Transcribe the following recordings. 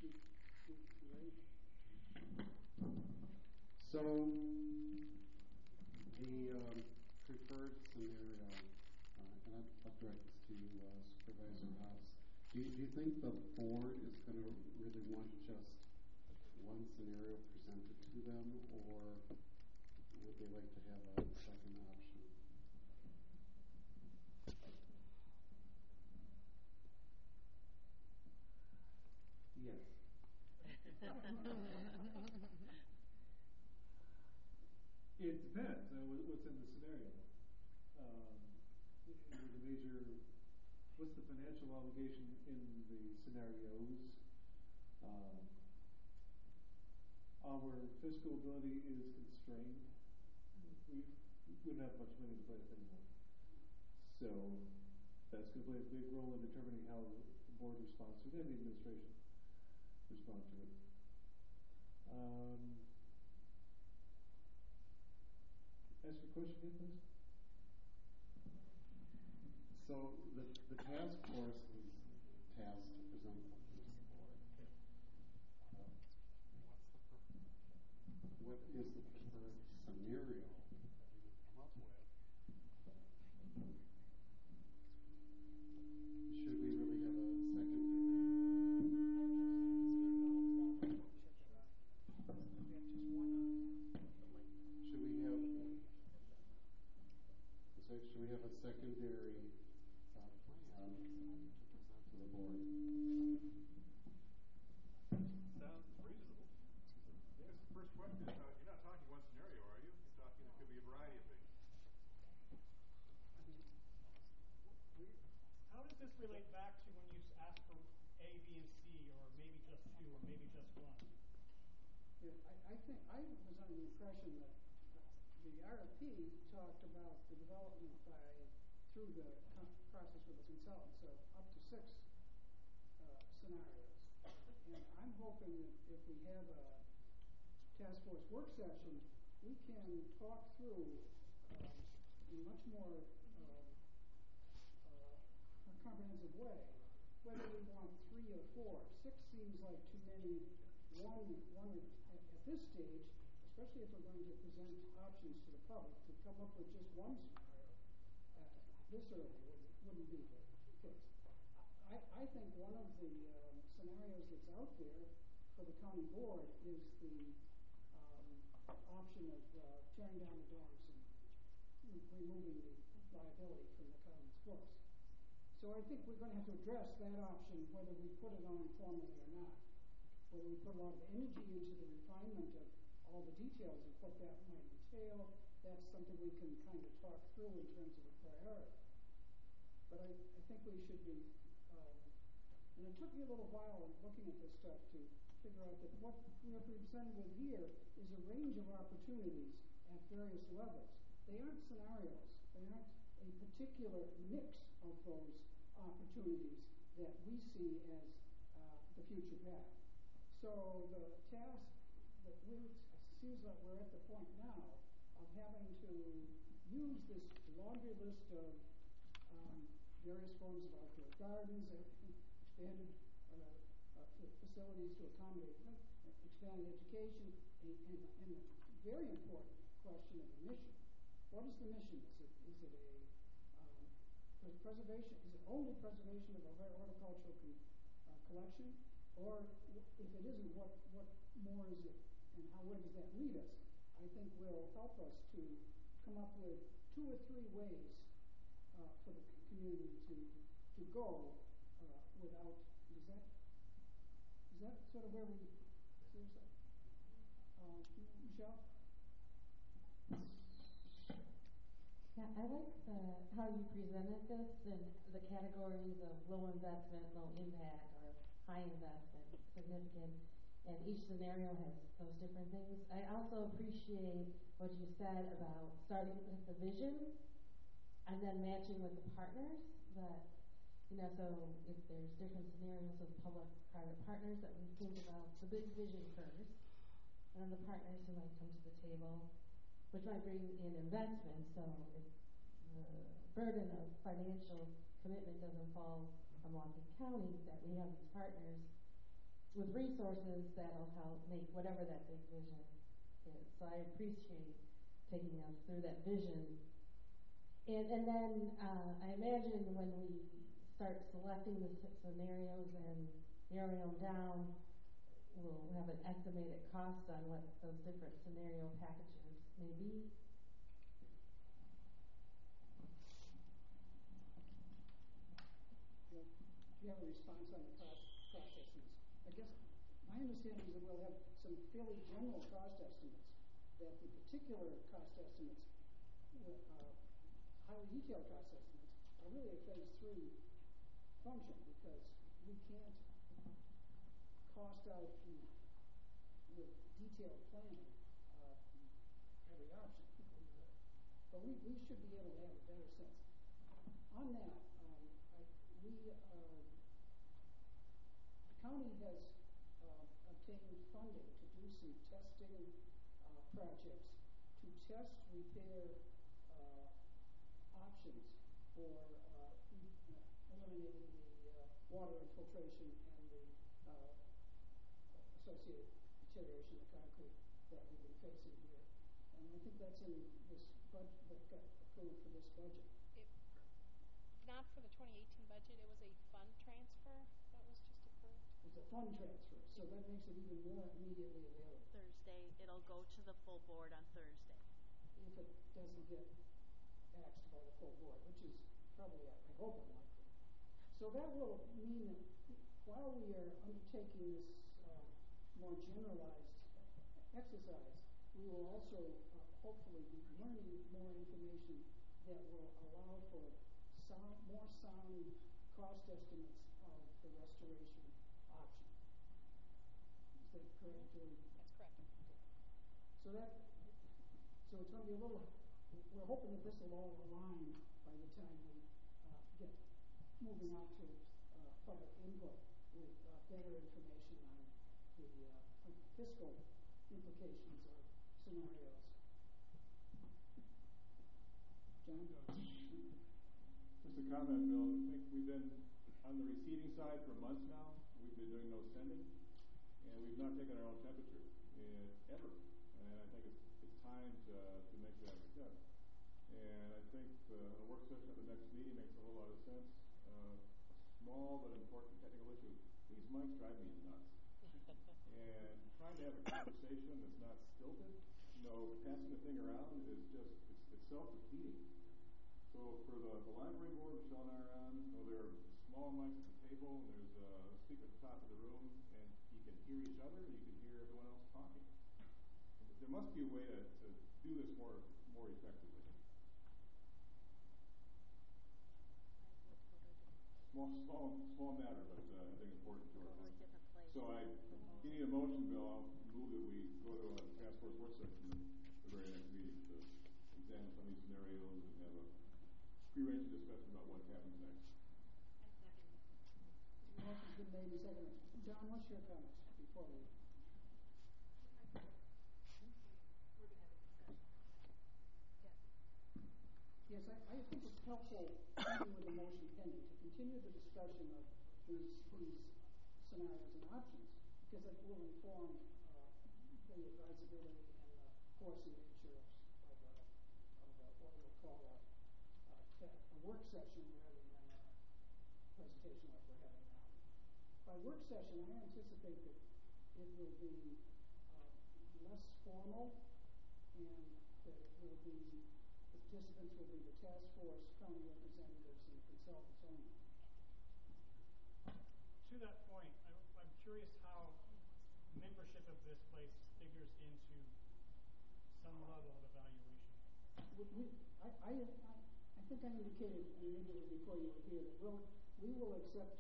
So the preferred scenario, and I'll direct this to you, Supervisor House. Do you think the board is going to really want just one scenario presented to them, or would they like to have a second option? Yes. It depends on what's in the scenario. What's the financial obligation in the scenarios? Our fiscal ability is constrained. We don't have much money to play with anymore. So that's going to play a big role in determining how the board responds to it and the administration respond to it. Ask your question again, please. So the task force is tasked to present to the board. What is the preferred scenario that you would come up with? Should we really have a second? Should we have a secondary plan to present to the board? Sounds reasonable. Yes, the first question is, you're not talking one scenario, are you? You're talking, it could be a variety of things. How does this relate back to when you asked for A, B, and C, or maybe just two, or maybe just one? Yeah, I think I was under the impression that the RFP talked about the development through the process with the consultants of up to 6 scenarios. And I'm hoping that if we have a task force work session, we can talk through in a much more comprehensive way whether we want 3 or 4. 6 seems like too many. One at this stage, especially if we're going to present options to the public, to come up with just one scenario this early wouldn't be the case. I think one of the scenarios that's out there for the county board is the option of tearing down the dorms and removing the liability from the county's books. So I think we're going to have to address that option, whether we put it on formally or not. Whether we put a lot of energy into the refinement of all the details of what that might entail, that's something we can kind of talk through in terms of a priority. But I think we should be, and it took me a little while in looking at this stuff to figure out that what we are presented with here is a range of opportunities at various levels. They aren't scenarios. They aren't a particular mix of those opportunities that we see as the future path. So the task that it seems like we're at the point now of having to use this laundry list of various forms of outdoor gardens, expanded facilities to accommodate expanded education, and the very important question of the mission. What is the mission? Is it a preservation? Is it only preservation of a horticultural collection? Or if it isn't, what more is it, and where does that lead us? I think will help us to come up with 2 or 3 ways for the community to go without. Is that sort of where we see ourselves? Michelle? Yeah, I like how you presented this in the categories of low investment, low impact, or high investment, significant, and each scenario has those different things. I also appreciate what you said about starting with the vision and then matching with the partners that, so if there's different scenarios with public-private partners, that we think about the big vision first, and then the partners who might come to the table, which might bring in investment, so if the burden of financial commitment doesn't fall on Whatcom County, that we have these partners with resources that'll help make whatever that big vision is. So I appreciate taking us through that vision. And then I imagine when we start selecting the scenarios and narrowing them down, we'll have an estimated cost on what those different scenario packages may be. Do you have a response on the cost estimates? I guess my understanding is that we'll have some fairly general cost estimates, that the particular cost estimates, highly detailed cost estimates, are really a phase 3 function, because we can't cost out with detailed planning every option. But we should be able to have a better sense. On that, the county has obtained funding to do some testing projects to test repair options for eliminating the water infiltration and the associated deterioration of concrete that we've been facing here. And I think that's in this budget that got approved for this budget. Not for the 2018 budget, it was a fund transfer that was just approved. It's a fund transfer, so that makes it even more immediately available. Thursday, it'll go to the full board on Thursday. If it doesn't get axed by the full board, which is probably, I hope, unlikely. So that will mean that while we are undertaking this more generalized exercise, we will also hopefully be learning more information that will allow for more sound cost estimates of the restoration option. Is that correct? That's correct. So it's going to be a little. We're hoping that this will all align by the time we get moving on to public input with better information on the fiscal implications of scenarios. John? Just a comment, Bill. I think we've been on the receding side for months now. We've been doing no sending, and we've not taken our own temperature ever. And I think it's time to make that step. And I think a work session at the next meeting makes a whole lot of sense. A small but important technical issue. These mics drive me nuts. And trying to have a conversation that's not stilted, passing the thing around is just, it's self-defeating. So for the library board, Michelle and I are on, there are small mics at the table, and there's a speaker at the top of the room, and you can hear each other, and you can hear everyone else talking. There must be a way to do this more effectively. Small matter, but I think important to our life. So you need a motion, Bill. I'll move that we go to a task force work session at the very next meeting to examine some of these scenarios and have a pre-arranged discussion about what happens next. Motion's been made and seconded. John, what's your comments before we? We're going to have a discussion. Yes, I think it's helpful, even with the motion pending, to continue the discussion of these scenarios and options, because it will inform the advisability and the course and nature of what we'll call a work session rather than a presentation like we're having now. By work session, I anticipate that it will be less formal, and that it will be, the participants will be the task force, county representatives, and consultants only. To that point, I'm curious how membership of this place figures into some level of evaluation. I think I indicated immediately before you were here that we will accept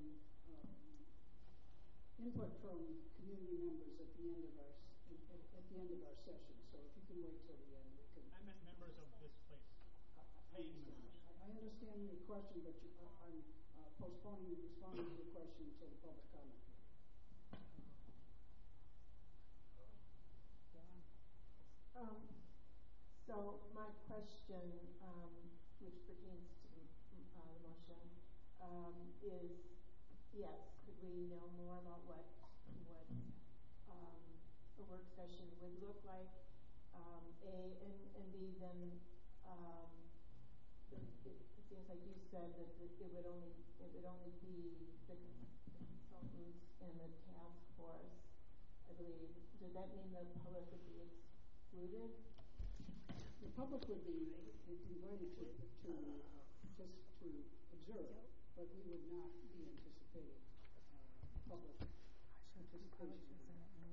input from community members at the end of our session. So if you can wait till the end, we can. I meant members of this place, paying members. I understand your question, but I'm postponing responding to your question until the public comment period. So my question, which pertains to the motion, is, yes, could we know more about what a work session would look like. And B, then, it seems like you said that it would only be the consultants and the task force, I believe. Does that mean the public would be excluded? The public would be invited to just to observe, but we would not be anticipating public participation in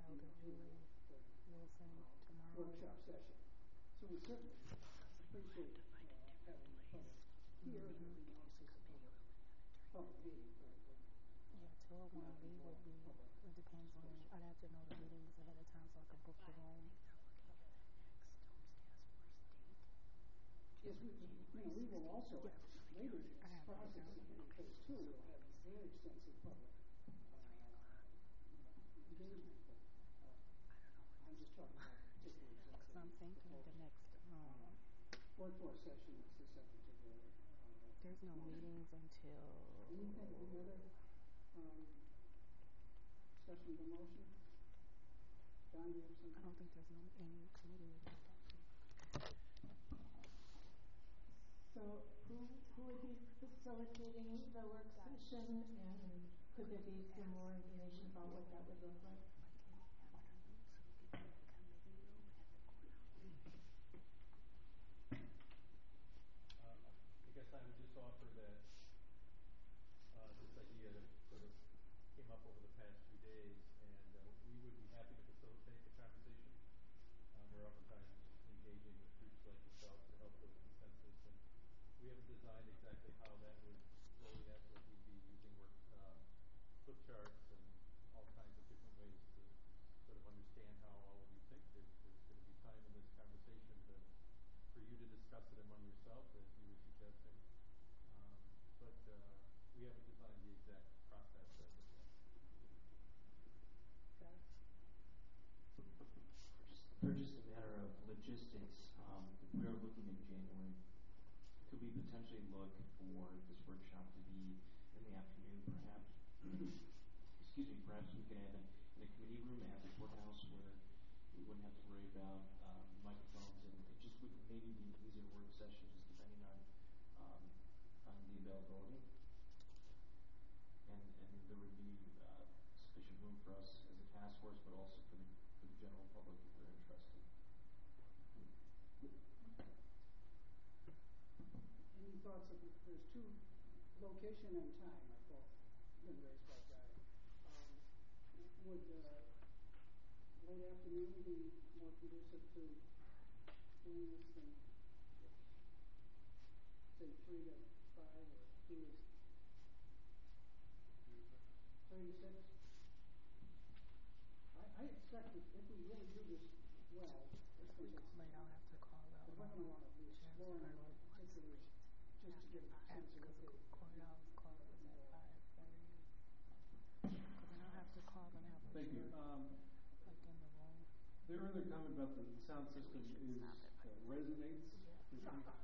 the workshop session. So we certainly appreciate having the public here, and we want to see the public meeting. Yeah, 201B would be, it depends on, I'd have to know the meetings ahead of time so I could book the room. Yes, we will also, later in this process, in phase two, we'll have very extensive public engagement. But I'm just talking about the particular example. So I'm thinking the next, workforce session is the second to the. There's no meetings until. Anything, any other discussion of the motion? John, do you have something? I don't think there's any committee meetings. So who would be facilitating the work session, and could there be some more information about what that would look like? I guess I would just offer that this idea sort of came up over the past few days, and we would be happy to facilitate the conversation. We're oftentimes engaging with groups like yourself to help build consensus, and we haven't designed exactly how that would flow yet, but we'd be using flip charts and all kinds of different ways to sort of understand how all of you think. There's going to be time in this conversation for you to discuss it among yourself, as you were suggesting. But we haven't designed the exact process as of yet. For just a matter of logistics, if we are looking in January, could we potentially look for this workshop to be in the afternoon, perhaps? Excuse me, perhaps we could have it in a committee room at the courthouse where we wouldn't have to worry about microphones, and it just would maybe be an easier work session, just depending on the availability. And there would be sufficient room for us as a task force, but also for the general public if they're interested. Any thoughts of, there's two, location and time are both been raised by Guy. Would late afternoon be more conducive to doing this than, say, 3 to 5 or 2 to 3 to 6? I expect that if we really do this well, it's going to take some time. I'll have to call out. But we're going to want to be exploring a lot of particulars just to get a sense of what the courthouse closes at 5:30. Because then I'll have to call them out. Thank you. Like in the room. The earlier comment about the sound system is resonates with me.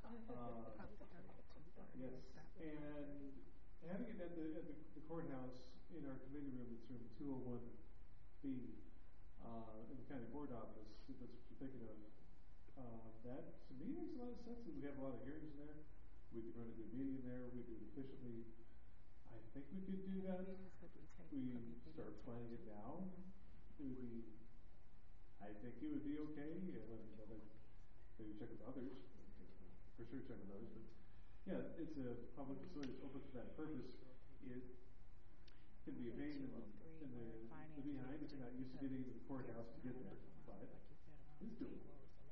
Yes, and having it at the courthouse in our committee room, it's room 201B, in the county board office, if that's what you're thinking of. That to me makes a lot of sense. We have a lot of hearings in there. We could run a good meeting in there. We do it efficiently. I think we could do that. We start planning it now. It would be. I think it would be okay. Maybe check with others. For sure, check with others. But yeah, it's a public facility. It's open for that purpose. It can be a pain in the behind if you're not used to getting to the courthouse to get there. But it's doable.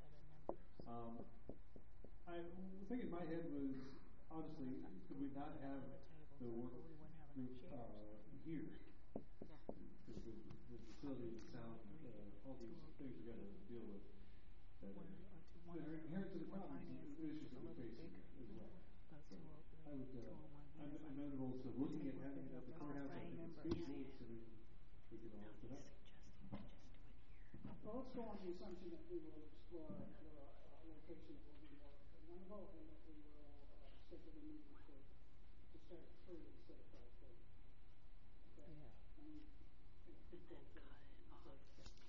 The thing in my head was, honestly, could we not have the work group here? Because the facility, the sound, all these things we got to deal with that are inherent to the problems, the issues that we're facing as well. So I'm amenable to looking at having it at the courthouse. I think it's feasible, so we can all put up. Well, let's go on the assumption that we will explore a location that will be more amenable, and that we will schedule the meeting to start at 3 instead of 5:30. Okay. Yeah. And it could go to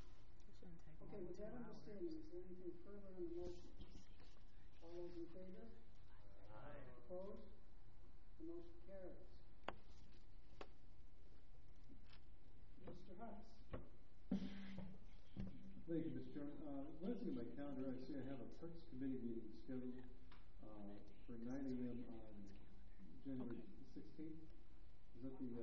hearing, is there anything further on the motion? All those in favor? Aye. Opposed? The motion carries. Mr. Huss. Thank you, Mr. Chairman. Glancing at my calendar, I see I have a Parks Committee meeting scheduled for 9 a.m. on January 16th. Is that the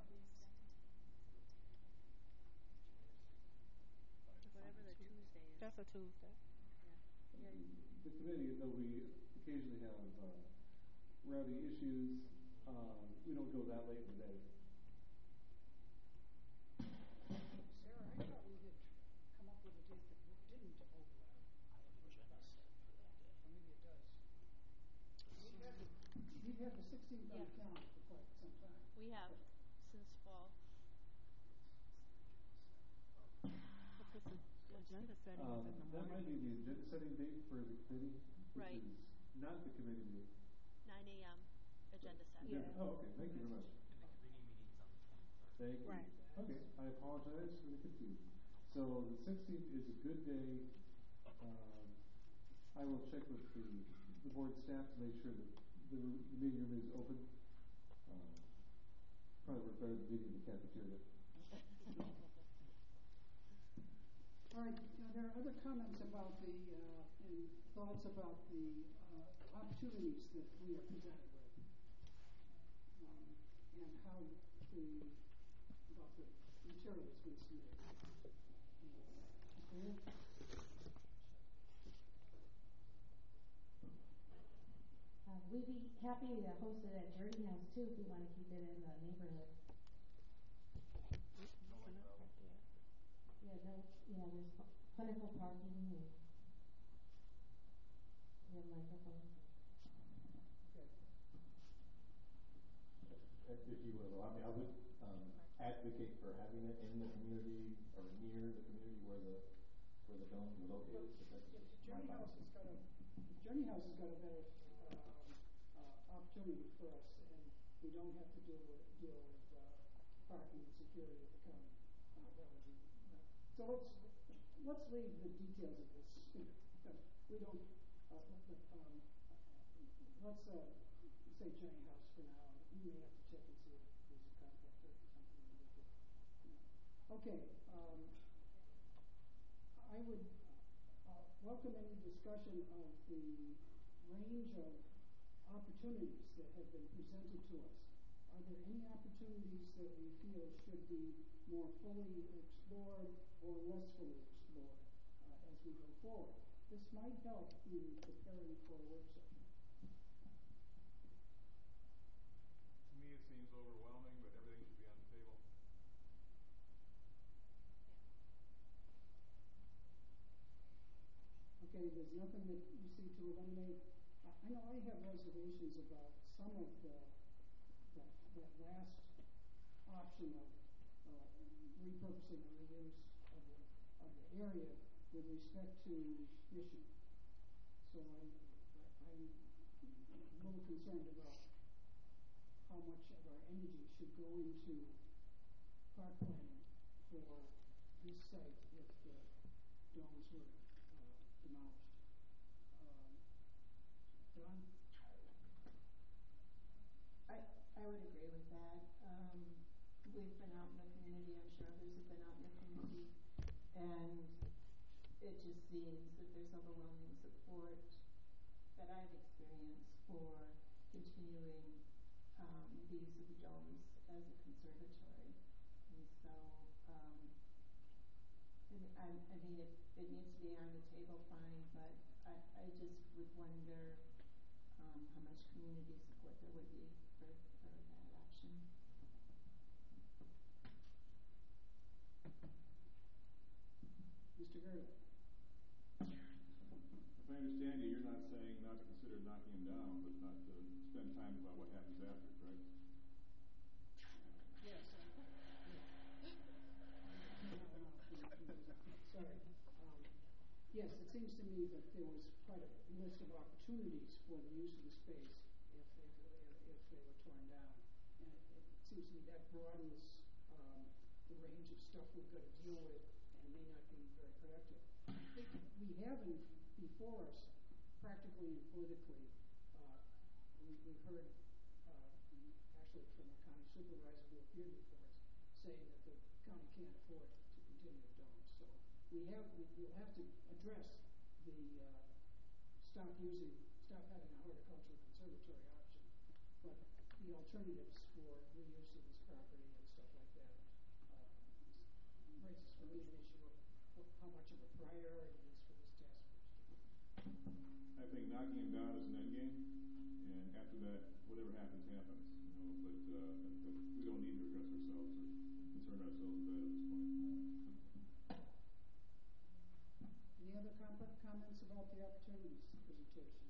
Whatever the Tuesday is. That's a Tuesday. the committee, though we occasionally have rowdy issues, we don't go that late in the day. Sarah, I thought we had come up with a date that didn't overlap. Or maybe it does. We've had the 16th on the Yeah. calendar for quite some time. We have since fall. But this is agenda setting is in the That might morning. be the agenda setting date for the committee, which Right. is not the committee meeting. 9 a.m. agenda set. Yeah. Oh, okay, thank you very much. And the committee meeting's on the 23rd. Thank you. Right. Okay, I apologize for the confusion. So the 16th is a good day. I will check with the board staff to make sure that the meeting room is open. Probably work better than meeting in the cafeteria. All right, there are other comments about the, and thoughts about the opportunities that we are presented with. And how about the material that's been submitted. Mr. Hill? We'd be happy to host it at Journey House too, if we want to keep it in the neighborhood. Yeah, there's plentiful parking and we have microphones. Okay. If you would allow me, I would advocate for having it in the community or near the community where the domes are located. So that's just my Journey House has got a better opportunity for us, and we don't have to deal with parking and security at the county. So let's leave the details of this. We don't. Let's say Journey House for now. We may have to check and see if there's a conflict or something. Okay. I would welcome any discussion of the range of opportunities that have been presented to us. Are there any opportunities that we feel should be more fully explored or less fully explored as we go forward? This might help in preparing for a work session. To me, it seems overwhelming, but everything should be on the table. Okay, there's nothing that you see to eliminate. I know I have reservations about some of that last option of repurposing or reuse of the area with respect to mission. So I'm a little concerned about how much of our energy should go into park planning for this site if the domes were demolished. Don? I would agree with that. We've been out in the community, I'm sure others have been out in the community, and it just seems that there's overwhelming support that I've experienced for continuing the use of the domes as a conservatory. And so, I mean, it needs to be on the table, fine, but I just would wonder how much community support there would be for that option. Mr. Gerda? If I understand you, you're not saying not to consider knocking them down, but not to spend time about what happens after, correct? Yes. Sorry. Yes, it seems to me that there was quite a list of opportunities for the use of the space if they were torn down. And it seems to me that broadens the range of stuff we've got to deal with and may not be very productive. We have before us, practically and politically, we've heard actually from a county supervisor who appeared before us saying that the county can't afford to continue domes. So we'll have to address the stop having a horticultural conservatory option. But the alternatives for reuse of this property and stuff like that raises for me an issue of how much of a priority it is for this task force to do. I think knocking him down is an end game, and after that, whatever happens, happens. But we don't need to address ourselves or concern ourselves with that at this point. Any other comments about the opportunities presentation?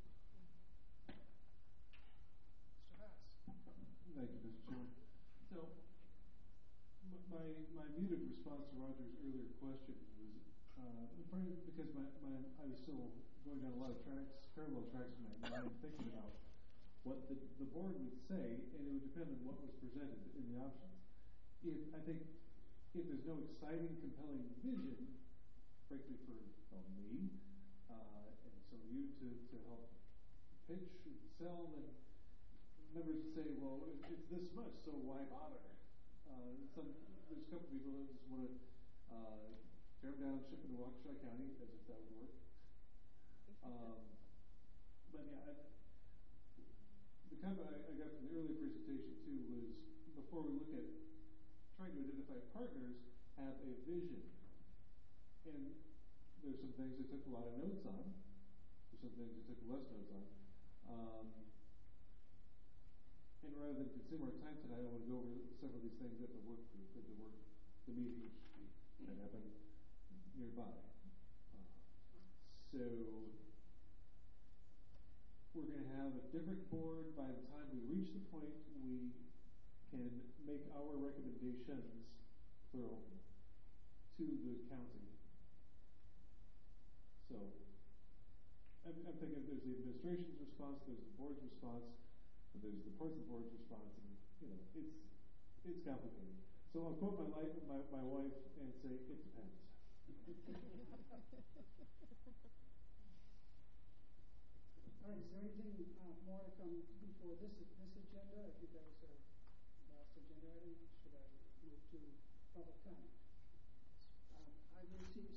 Mr. Haas. Thank you, Mr. Chairman. So, my muted response to Roger's earlier question was probably because I was still going down a lot of parallel tracks in my mind, thinking about what the board would say, and it would depend on what was presented in the options. I think if there's no exciting, compelling vision, frankly, for me and some of you to help pitch and sell, then members would say, well, it's this much, so why bother? There's a couple people that just want to tear them down and ship them to Waukesha County, as if that would work. But yeah, the comment I got from the earlier presentation too was, before we look at trying to identify partners, have a vision. And there's some things I took a lot of notes on. There's some things I took less notes on. And rather than consume our time tonight, I want to go over several of these things at the work group, the meeting that happened nearby. So we're going to have a different board by the time we reach the point we can make our recommendations, plural, to the county. So I'm thinking there's the administration's response, there's the board's response, and there's the parts of the board's response, and it's complicated. So I'll quote my wife and say, it depends. All right, is there anything more to come before this agenda? I think that was our last agenda item. Should I move to public comment? I will